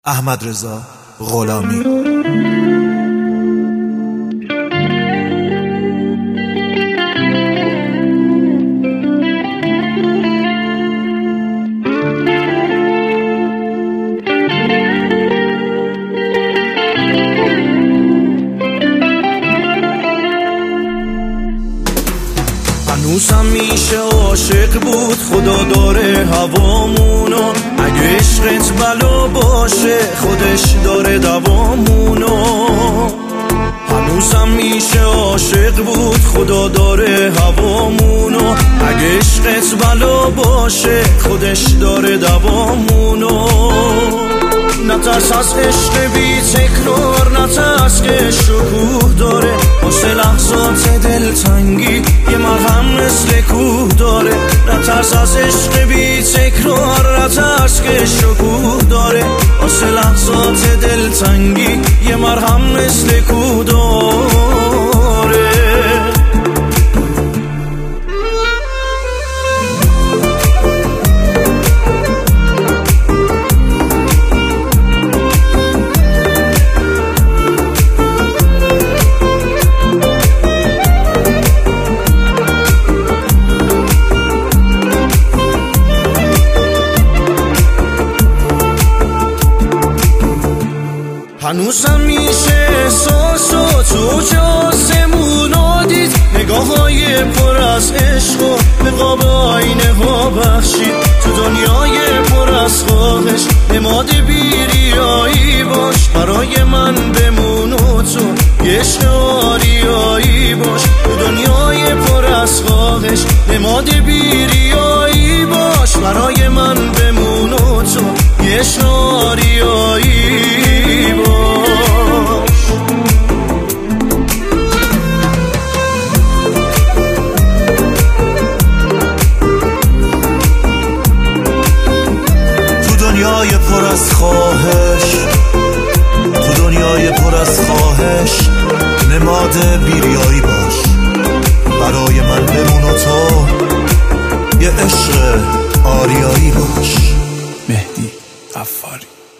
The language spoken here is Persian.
احمدرضا غلامی. هنوزم میشه عاشق بود، خدا داره هوامونو. اگه عشقت بلا باشه خودش داره دوامونو. هنوزم میشه عاشق بود، خدا داره هوامونو. اگه عشقت بلا باشه خودش داره دوامونو. نترس از عشق بی تکرار، نترس که شکوه داره. واسه لحظات دلتنگی یه مرهم مثل کوه داره. نترس از عشق بی تکرار، نترس که شکوه داره. واسه لحظات دلتنگی یه مرهم مثل کوه داره. هنوزم میشه احساسات و جاسمونو دید. نگاه های پر از عشق و نقاب آینه ها بخشید. تو دنیای پر از خواهش نماد بیریایی باش. برای من بمون و تو یه عشق آریایی باش. تو دنیای پر از خواهش نماد بیریایی باش. برای من بمون و تو یه عشق آریایی باش. دنیای پر از خواهش، تو دنیای پر از خواهش نماد بیریایی باش. برای من بمون و تو یه عشق آریایی باش. مهدی عفاری.